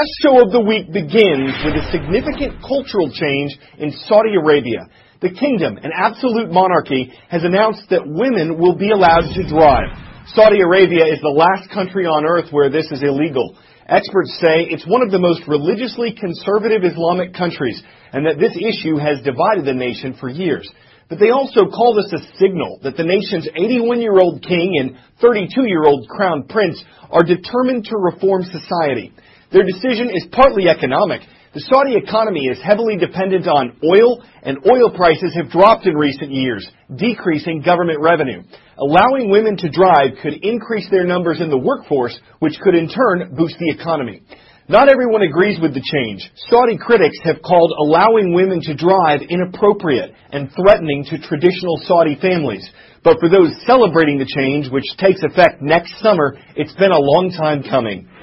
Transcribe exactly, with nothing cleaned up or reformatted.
best show of the week begins with a significant cultural change in Saudi Arabia. The kingdom, an absolute monarchy, has announced that women will be allowed to drive. Saudi Arabia is the last country on earth where this is illegal. Experts say it's one of the most religiously conservative Islamic countries, and that this issue has divided the nation for years. But they also call this a signal that the nation's eighty-one-year-old king and thirty-two-year-old crown prince are determined to reform society. Their decision is partly economic. The Saudi economy is heavily dependent on oil, and oil prices have dropped in recent years, decreasing government revenue. Allowing women to drive could increase their numbers in the workforce, which could in turn boost the economy. Not everyone agrees with the change. Saudi critics have called allowing women to drive inappropriate and threatening to traditional Saudi families. But for those celebrating the change, which takes effect next summer, it's been a long time coming.